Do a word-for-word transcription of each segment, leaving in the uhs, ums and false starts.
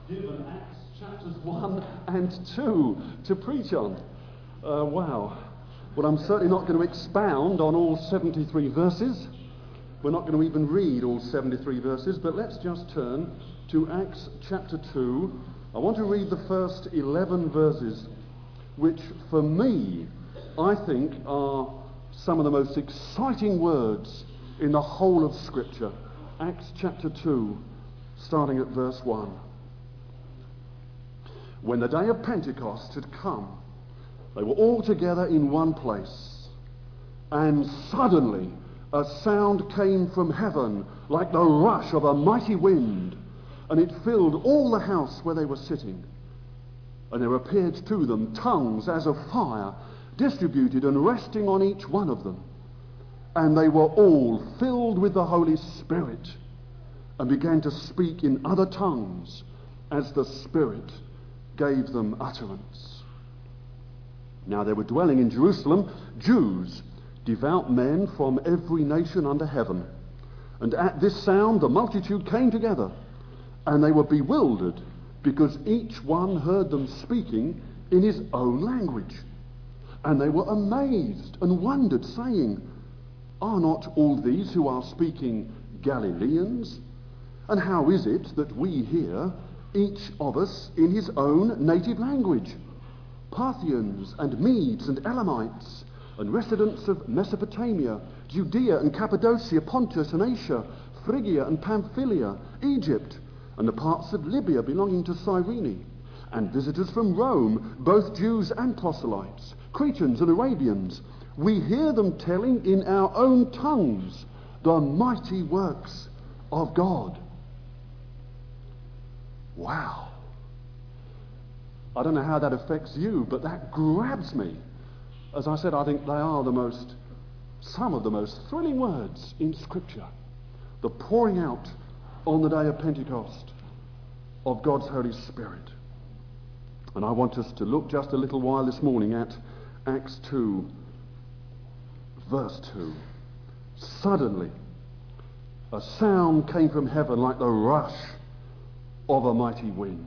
given Acts chapters one and two to preach on. Uh, wow. Well, I'm certainly not going to expound on all seventy-three verses. We're not going to even read all seventy-three verses, but let's just turn to Acts chapter two. I want to read the first eleven verses, which for me, I think, are some of the most exciting words in the whole of Scripture. Acts chapter two, starting at verse one. When the day of Pentecost had come, they were all together in one place, and suddenly a sound came from heaven like the rush of a mighty wind, and it filled all the house where they were sitting. And there appeared to them tongues as of fire, distributed and resting on each one of them. And they were all filled with the Holy Spirit, and began to speak in other tongues as the Spirit gave them utterance. Now there were dwelling in Jerusalem Jews, devout men from every nation under heaven. And at this sound the multitude came together, and they were bewildered, because each one heard them speaking in his own language. And they were amazed and wondered, saying, "Are not all these who are speaking Galileans? And how is it that we hear, each of us in his own native language? Parthians and Medes and Elamites, and residents of Mesopotamia, Judea and Cappadocia, Pontus and Asia, Phrygia and Pamphylia, Egypt, and the parts of Libya belonging to Cyrene, and visitors from Rome, both Jews and proselytes, Cretans and Arabians. We hear them telling in our own tongues the mighty works of God." Wow. I don't know how that affects you, but that grabs me. As I said, I think they are the most, some of the most thrilling words in Scripture. The pouring out on the day of Pentecost of God's Holy Spirit. And I want us to look just a little while this morning at Acts two, verse two. Suddenly, a sound came from heaven like the rush of a mighty wind.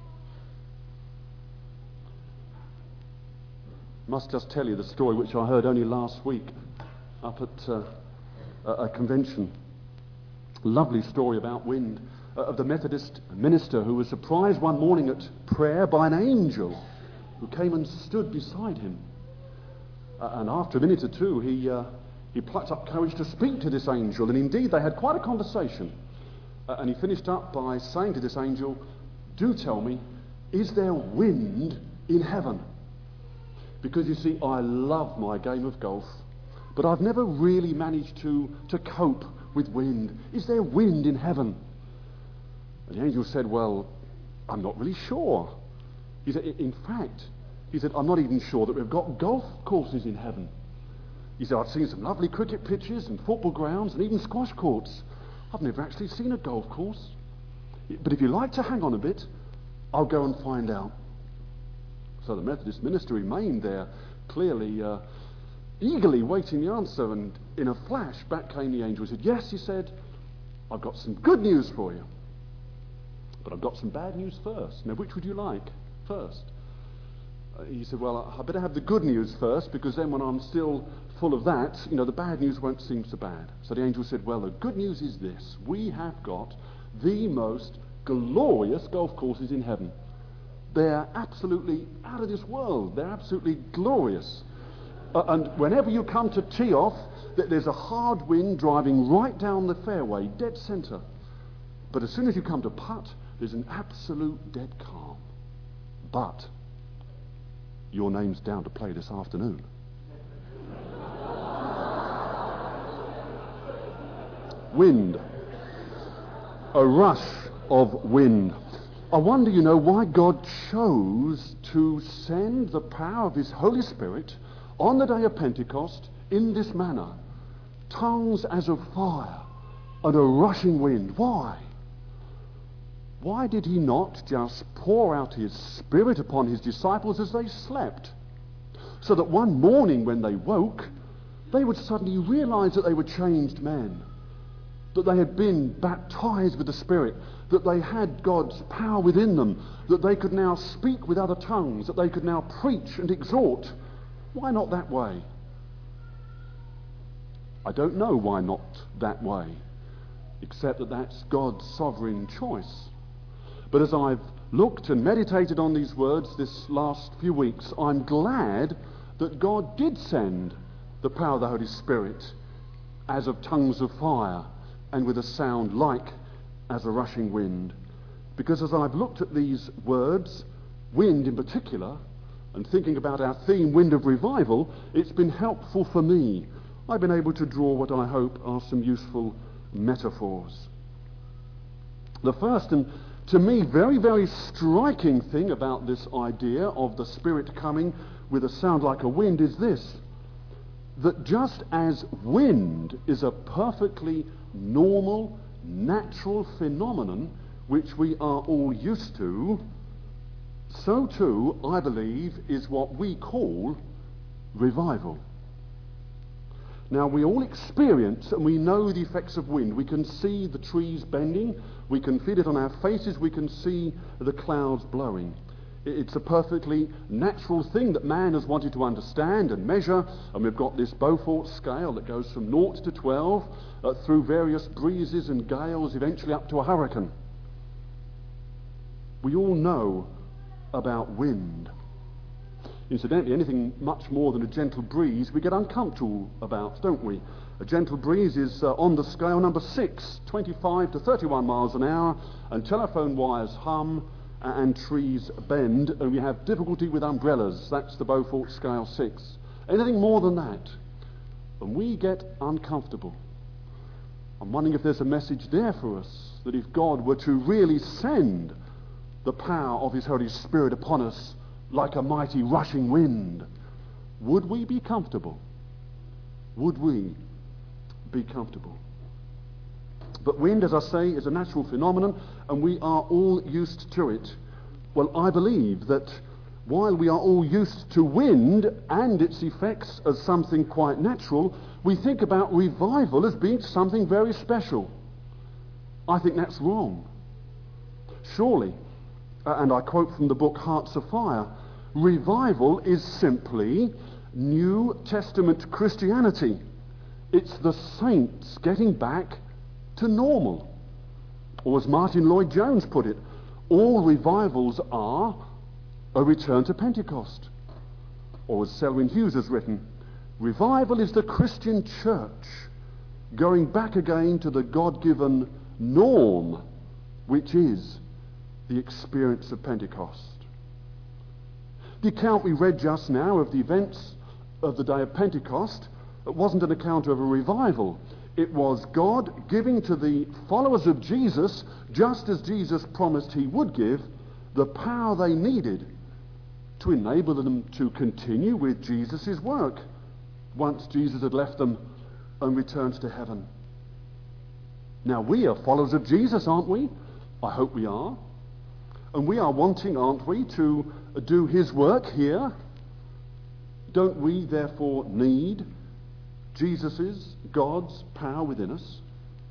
Must just tell you the story which I heard only last week up at uh, a, a convention. Lovely story about wind, uh, of the Methodist minister who was surprised one morning at prayer by an angel who came and stood beside him. Uh, and after a minute or two, he uh, he plucked up courage to speak to this angel, and indeed they had quite a conversation. Uh, and he finished up by saying to this angel, "Do tell me, is there wind in heaven? Because you see, I love my game of golf, but I've never really managed to, to cope with wind. Is there wind in heaven?" And the angel said, "Well, I'm not really sure." He said, "In fact," he said, "I'm not even sure that we've got golf courses in heaven." He said, "I've seen some lovely cricket pitches and football grounds and even squash courts. I've never actually seen a golf course. But if you like to hang on a bit, I'll go and find out." So the Methodist minister remained there, clearly uh, eagerly waiting the answer, and in a flash back came the angel. He said, "Yes," he said, "I've got some good news for you. But I've got some bad news first. Now, which would you like first?" Uh, he said, "Well, I better have the good news first, because then when I'm still full of that, you know, the bad news won't seem so bad." So the angel said, "Well, the good news is this. We have got the most glorious golf courses in heaven. They're absolutely out of this world. They're absolutely glorious. Uh, and whenever you come to tee off, th- there's a hard wind driving right down the fairway, dead centre. But as soon as you come to putt, there's an absolute dead calm. But your name's down to play this afternoon." Wind. A rush of wind. I wonder, you know, why God chose to send the power of His Holy Spirit on the day of Pentecost in this manner. Tongues as of fire and a rushing wind. Why? Why did He not just pour out His Spirit upon His disciples as they slept? So that one morning when they woke, they would suddenly realize that they were changed men. that they had been baptized with the Spirit, that they had God's power within them, that they could now speak with other tongues, that they could now preach and exhort. Why not that way? I don't know why not that way, except that that's God's sovereign choice. But as I've looked and meditated on these words this last few weeks, I'm glad that God did send the power of the Holy Spirit as of tongues of fire and with a sound like as a rushing wind. Because as I've looked at these words, wind in particular, and thinking about our theme, Wind of Revival, it's been helpful for me. I've been able to draw what I hope are some useful metaphors. The first and to me very, very striking thing about this idea of the Spirit coming with a sound like a wind is this: that just as wind is a perfectly normal, natural phenomenon which we are all used to, so too, I believe, is what we call revival. Now, we all experience and we know the effects of wind. We can see the trees bending, we can feel it on our faces, we can see the clouds blowing. It's a perfectly natural thing that man has wanted to understand and measure, and we've got this Beaufort scale that goes from naught to twelve uh, through various breezes and gales, eventually up to a hurricane. We all know about wind. Incidentally, anything much more than a gentle breeze we get uncomfortable about, don't we? A gentle breeze is uh, on the scale number six, twenty-five to thirty-one miles an hour, and telephone wires hum and trees bend, and we have difficulty with umbrellas. That's the Beaufort scale six. Anything more than that, and we get uncomfortable. I'm wondering if there's a message there for us, that if God were to really send the power of his Holy Spirit upon us like a mighty rushing wind, would we be comfortable? Would we be comfortable? But wind, as I say, is a natural phenomenon, and we are all used to it. Well, I believe that while we are all used to wind and its effects as something quite natural, we think about revival as being something very special. I think that's wrong. Surely, uh, and I quote from the book Hearts of Fire, revival is simply New Testament Christianity. It's the saints getting back to normal. Or as Martin Lloyd-Jones put it, all revivals are a return to Pentecost. Or as Selwyn Hughes has written, revival is the Christian church going back again to the God-given norm, which is the experience of Pentecost. The account we read just now of the events of the day of Pentecost, it wasn't an account of a revival. It was God giving to the followers of Jesus, just as Jesus promised he would give, the power they needed to enable them to continue with Jesus' work once Jesus had left them and returned to heaven. Now, we are followers of Jesus, aren't we? I hope we are. And we are wanting, aren't we, to do his work here. Don't we therefore need Jesus' God's power within us?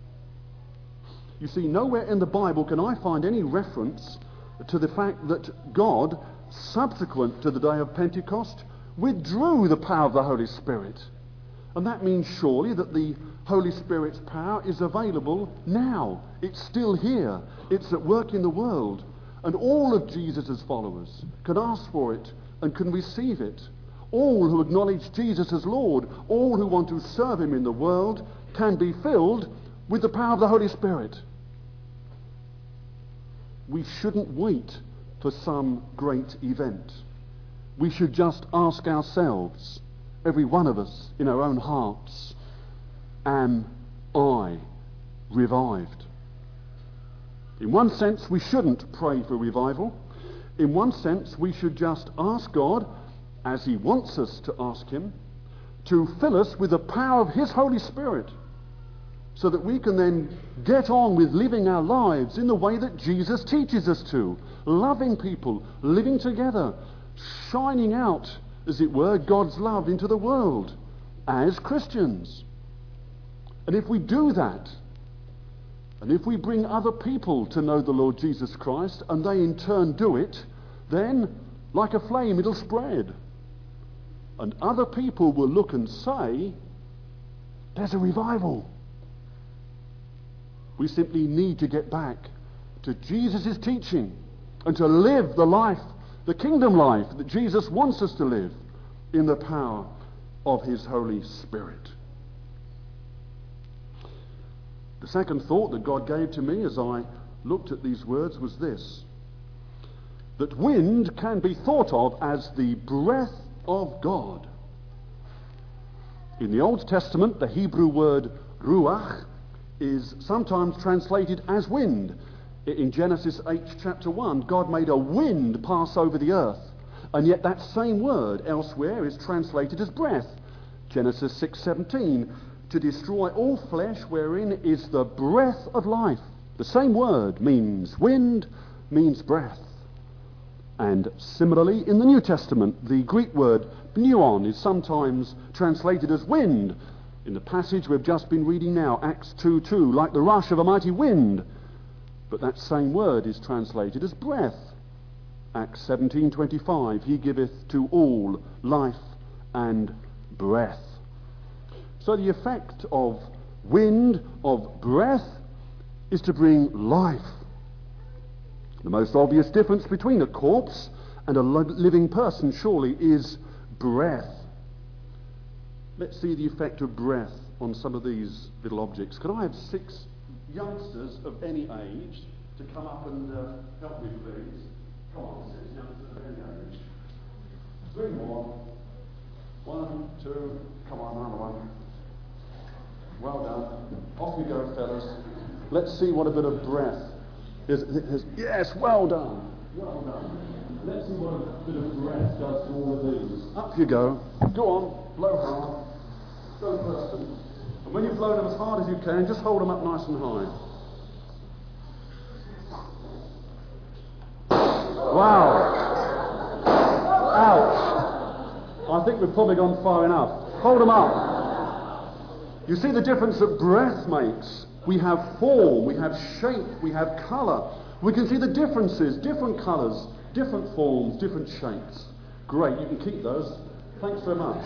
You see, nowhere in the Bible can I find any reference to the fact that God, subsequent to the day of Pentecost, withdrew the power of the Holy Spirit. And that means surely that the Holy Spirit's power is available now. It's still here. It's at work in the world. And all of Jesus' followers can ask for it and can receive it. All who acknowledge Jesus as Lord, all who want to serve him in the world, can be filled with the power of the Holy Spirit. We shouldn't wait for some great event. We should just ask ourselves, every one of us in our own hearts, am I revived? In one sense, we shouldn't pray for revival. In one sense, we should just ask God, as he wants us to ask him, to fill us with the power of his Holy Spirit, so that we can then get on with living our lives in the way that Jesus teaches us to, loving people, living together, shining out, as it were, God's love into the world as Christians. And if we do that, And if we bring other people to know the Lord Jesus Christ, and they in turn do it, then, like a flame, it'll spread. And other people will look and say, there's a revival. We simply need to get back to Jesus' teaching and to live the life, the kingdom life that Jesus wants us to live in the power of his Holy Spirit. The second thought that God gave to me as I looked at these words was this: that wind can be thought of as the breath of God. In the Old Testament, the Hebrew word ruach is sometimes translated as wind. In Genesis eight, chapter one, God made a wind pass over the earth, and yet that same word elsewhere is translated as breath. Genesis six seventeen, to destroy all flesh wherein is the breath of life. The same word means wind, means breath. And similarly, in the New Testament, the Greek word pneuon is sometimes translated as wind. In the passage we've just been reading now, Acts two two, like the rush of a mighty wind. But that same word is translated as breath. Acts seventeen twenty-five, he giveth to all life and breath. So the effect of wind, of breath, is to bring life. The most obvious difference between a corpse and a living person surely is breath. Let's see the effect of breath on some of these little objects. Can I have six youngsters of any age to come up and uh, help me, please? Come on, six youngsters of any age. Three more. One, two, come on, another one. Well done. Off we go, fellas. Let's see what a bit of breath is. is yes, well done. Well done. Let's see what a bit of breath does to all of these. Up you go. Go on, blow hard. Go first. And when you blow them as hard as you can, just hold them up nice and high. Wow. Ouch. I think we've probably gone far enough. Hold them up. You see the difference that breath makes. We have form, we have shape, we have colour. We can see the differences, different colours, different forms, different shapes. Great, you can keep those. Thanks very much.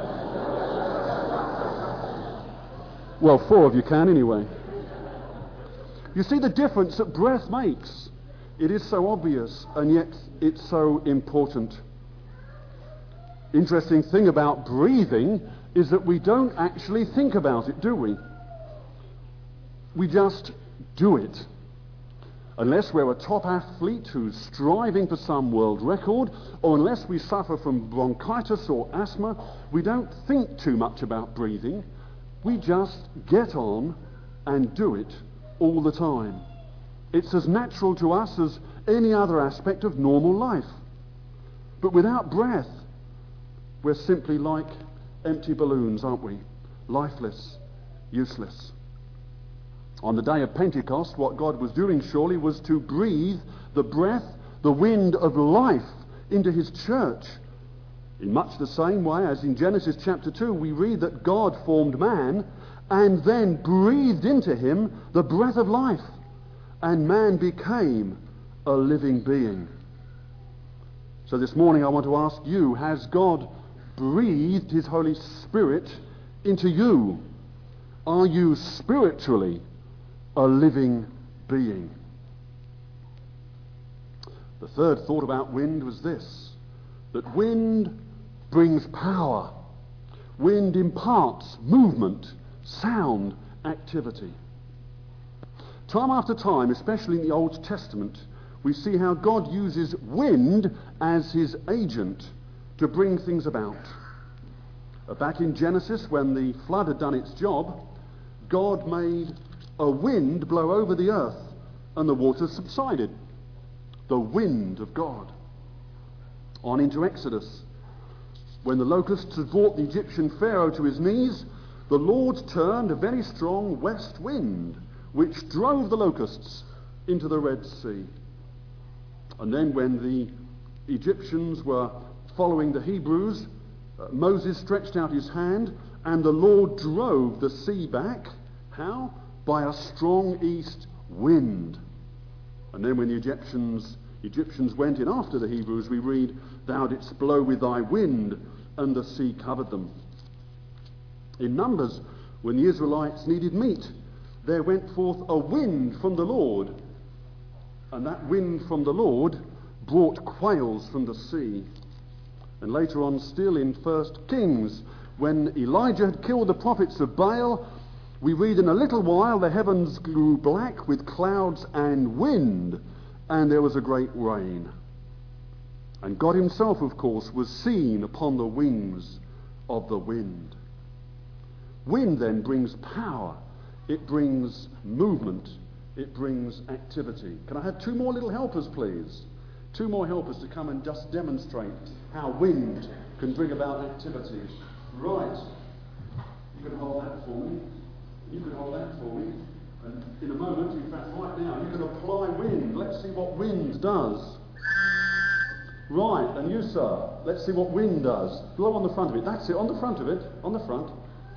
Well, four of you can anyway. You see the difference that breath makes. It is so obvious, and yet it's so important. Interesting thing about breathing is that we don't actually think about it, do we? We just do it. Unless we're a top athlete who's striving for some world record, or unless we suffer from bronchitis or asthma, we don't think too much about breathing. We just get on and do it all the time. It's as natural to us as any other aspect of normal life. But without breath, we're simply like empty balloons, aren't we? Lifeless, useless. On the day of Pentecost, what God was doing surely was to breathe the breath, the wind of life into his church. In much the same way as in Genesis chapter two, we read that God formed man and then breathed into him the breath of life, and man became a living being. So this morning I want to ask you, has God breathed his Holy Spirit into you? Are you spiritually a living being? The third thought about wind was this: that wind brings power. Wind imparts movement, sound, activity. Time after time, especially in the Old Testament, we see how God uses wind as his agent to bring things about. Back in Genesis, when the flood had done its job, God made a wind blow over the earth and the waters subsided. The wind of God. On into Exodus. When the locusts had brought the Egyptian Pharaoh to his knees, the Lord turned a very strong west wind, which drove the locusts into the Red Sea. And then when the Egyptians were following the Hebrews, uh, Moses stretched out his hand and the Lord drove the sea back. How? by a strong east wind. And then when the Egyptians Egyptians went in after the Hebrews, we read, thou didst blow with thy wind, and the sea covered them. In Numbers, when the Israelites needed meat, there went forth a wind from the Lord, and that wind from the Lord brought quails from the sea. And later on still in First Kings, when Elijah had killed the prophets of Baal, we read, in a little while the heavens grew black with clouds and wind, and there was a great rain. And God himself, of course, was seen upon the wings of the wind. Wind then brings power. It brings movement. It brings activity. Can I have two more little helpers, please? Two more helpers to come and just demonstrate how wind can bring about activity. Right. You can hold that for me. You can hold that for me. And in a moment, in fact right now, you can apply wind. Let's see what wind does. Right, and you, sir, let's see what wind does. Blow on the front of it. That's it, on the front of it. On the front.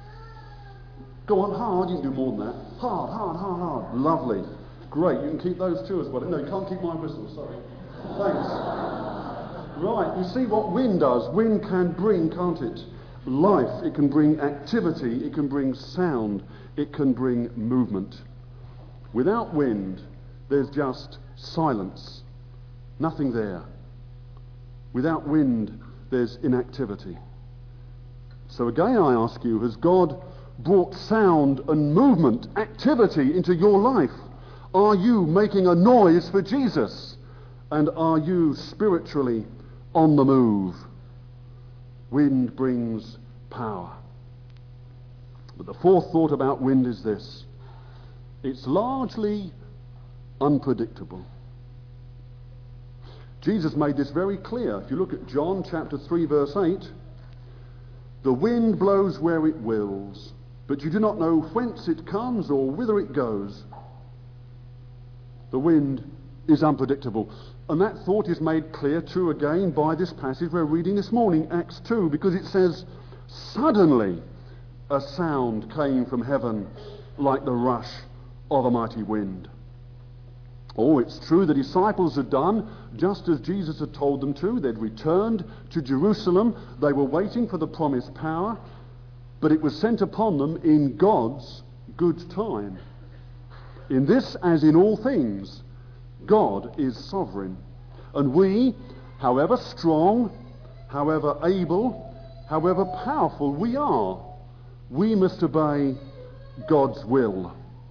Go on, hard. You can do more than that. Hard, hard, hard, hard. Lovely. Great, you can keep those two as well. No, you can't keep my whistle, sorry. Thanks. Right, you see what wind does. Wind can bring, can't it? Life. It can bring activity. It can bring sound. It can bring movement. Without wind, there's just silence. Nothing there. Without wind, there's inactivity. So again I ask you, has God brought sound and movement, activity into your life? Are you making a noise for Jesus? And are you spiritually on the move? Wind brings power. But the fourth thought about wind is this. It's largely unpredictable. Jesus made this very clear. If you look at John chapter three, verse eight, the wind blows where it wills, but you do not know whence it comes or whither it goes. The wind is unpredictable. And that thought is made clear too again by this passage we're reading this morning, Acts two, because it says, suddenly a sound came from heaven like the rush of a mighty wind. Oh, it's true the disciples had done just as Jesus had told them to. They'd returned to Jerusalem. They were waiting for the promised power, but it was sent upon them in God's good time. In this, as in all things, God is sovereign. And we, however strong, however able, however powerful we are, we must obey God's will.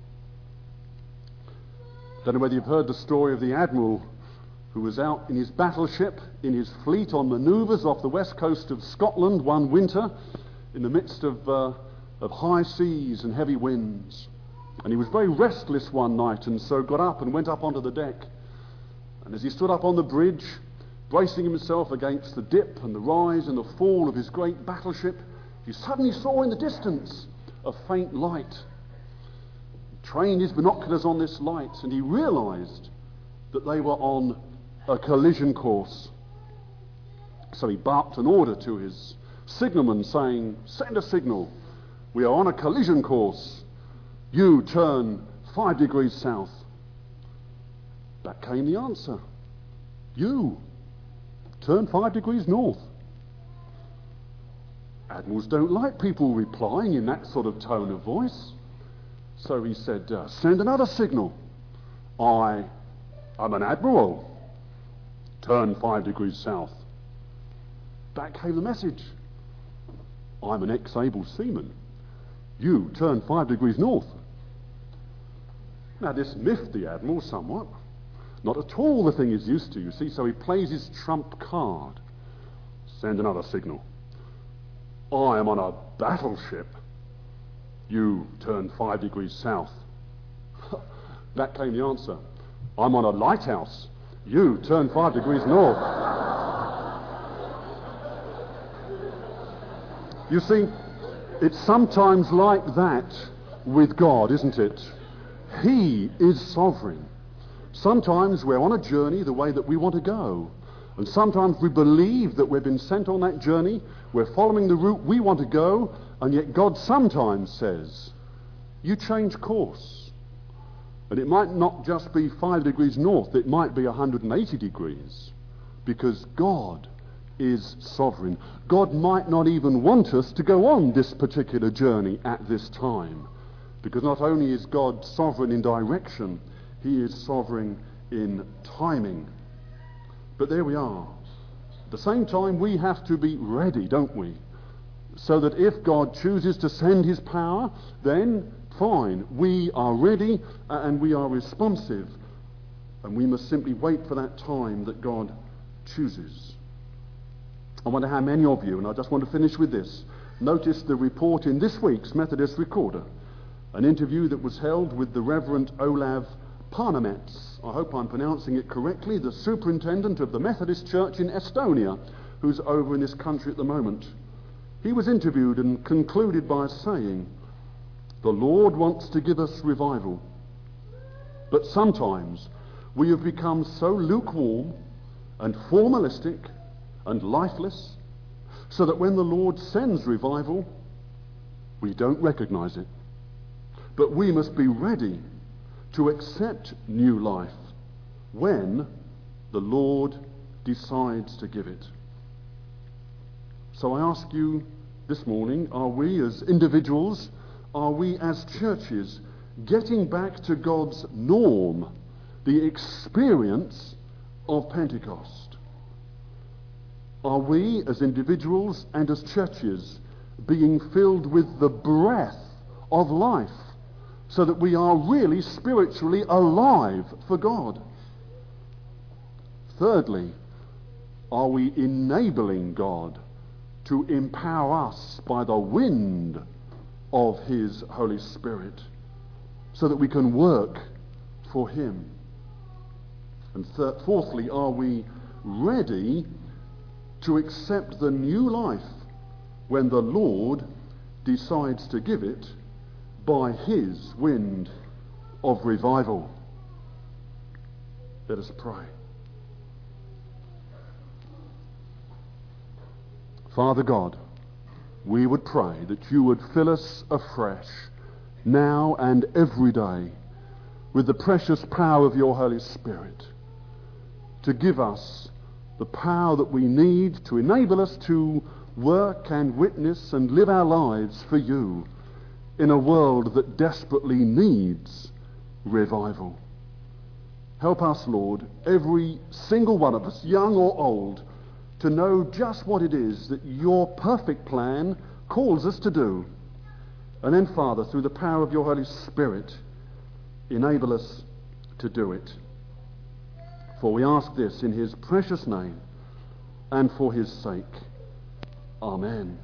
Don't know whether you've heard the story of the admiral who was out in his battleship, in his fleet on manoeuvres off the west coast of Scotland one winter in the midst of, uh, of high seas and heavy winds. And he was very restless one night, and so got up and went up onto the deck. And as he stood up on the bridge, bracing himself against the dip and the rise and the fall of his great battleship, he suddenly saw in the distance a faint light. He trained his binoculars on this light, and he realized that they were on a collision course. So he barked an order to his signalman saying, "Send a signal. We are on a collision course. You turn five degrees south." Back came the answer. "You turn five degrees north." Admirals don't like people replying in that sort of tone of voice. So he said, uh, "Send another signal. I am an admiral. Turn five degrees south." Back came the message. "I'm an ex-able seaman. You turn five degrees north." Now this miffed the admiral somewhat. Not at all the thing he's used to, you see, so he plays his trump card. "Send another signal. I am on a battleship. You turn five degrees south." That came the answer. "I'm on a lighthouse. You turn five degrees north." You see, it's sometimes like that with God, isn't it? He is sovereign. Sometimes we're on a journey the way that we want to go. And sometimes we believe that we've been sent on that journey, we're following the route we want to go, and yet God sometimes says, "You change course. And it might not just be five degrees north, it might be one hundred eighty degrees, because God is sovereign. God might not even want us to go on this particular journey at this time, because not only is God sovereign in direction, he is sovereign in timing. But there we are. At the same time, we have to be ready, don't we? So that if God chooses to send his power, then fine, we are ready and we are responsive, and we must simply wait for that time that God chooses. I wonder how many of you, and I just want to finish with this, noticed the report in this week's Methodist Recorder, an interview that was held with the Reverend Olav Parnemets, I hope I'm pronouncing it correctly, the superintendent of the Methodist Church in Estonia, who's over in this country at the moment. He was interviewed and concluded by saying, "The Lord wants to give us revival, but sometimes we have become so lukewarm and formalistic and lifeless, so that when the Lord sends revival, we don't recognize it. But we must be ready to accept new life when the Lord decides to give it." So I ask you this morning, are we as individuals, are we as churches getting back to God's norm, the experience of Pentecost? Are we as individuals and as churches being filled with the breath of life, so that we are really spiritually alive for God? Thirdly, are we enabling God to empower us by the wind of his Holy Spirit, so that we can work for him? And th- fourthly, are we ready to accept the new life when the Lord decides to give it by his wind of revival? Let us pray. Father God, we would pray that you would fill us afresh, now and every day, with the precious power of your Holy Spirit, to give us the power that we need to enable us to work and witness and live our lives for you in a world that desperately needs revival. Help us, Lord, every single one of us, young or old, to know just what it is that your perfect plan calls us to do. And then, Father, through the power of your Holy Spirit, enable us to do it. For we ask this in his precious name and for his sake. Amen.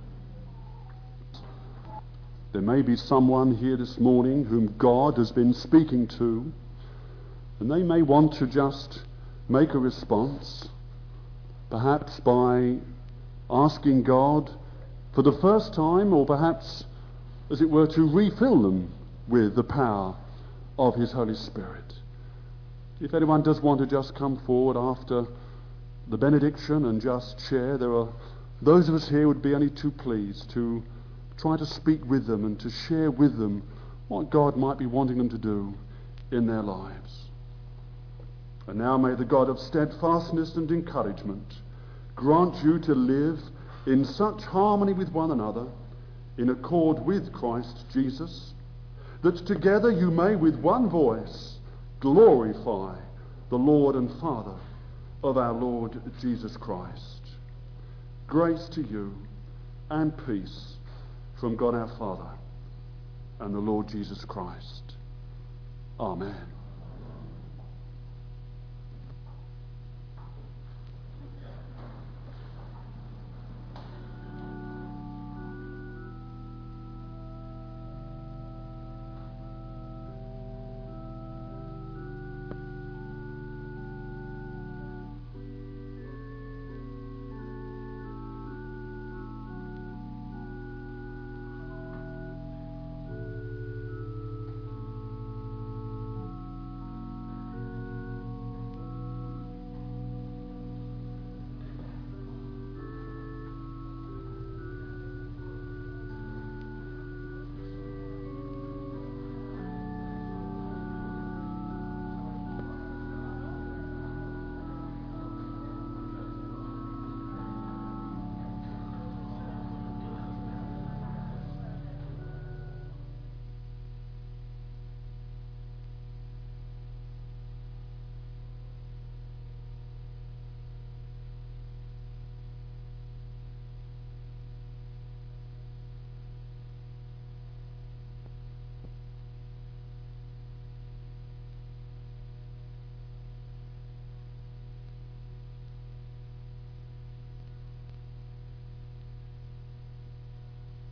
There may be someone here this morning whom God has been speaking to, and they may want to just make a response, perhaps by asking God for the first time, or perhaps, as it were, to refill them with the power of his Holy Spirit. If anyone does want to just come forward after the benediction and just share, there are those of us here who would be only too pleased to try to speak with them and to share with them what God might be wanting them to do in their lives. And now may the God of steadfastness and encouragement grant you to live in such harmony with one another, in accord with Christ Jesus, that together you may with one voice glorify the Lord and Father of our Lord Jesus Christ. Grace to you and peace from God our Father and the Lord Jesus Christ. Amen.